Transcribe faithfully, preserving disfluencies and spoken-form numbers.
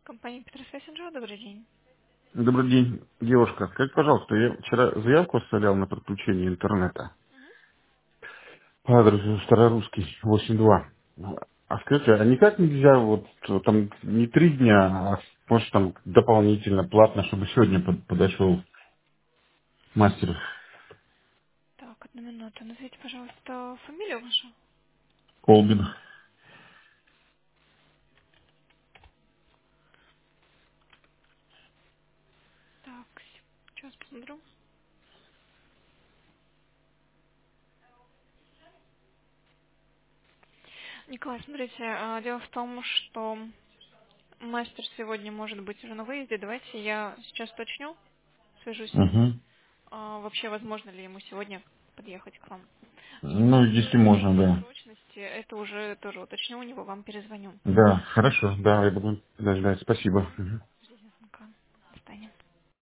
Компания Петросвязь-Инжо, добрый день. Добрый день, девушка. Скажите, пожалуйста, я вчера заявку оставлял на подключение интернета по адресу Старорусский, восемь два. А скажите, а никак нельзя вот э, там не три дня, а может там дополнительно, платно, чтобы сегодня под- подошел мастер Так, одну минуту. Назовите, пожалуйста, фамилию вашу. Колбин? Так, сейчас посмотрю. Николай, смотрите, а, дело в том, что мастер сегодня может быть уже на выезде. Давайте я сейчас уточню, свяжусь с ним. Угу. А, вообще, возможно ли ему сегодня подъехать к вам. Ну, если По можно, поводу да. срочности, это уже тоже уточню у него, вам перезвоню. Да, хорошо, да, я буду ждать, спасибо. Мгм. Железенка. До свидания.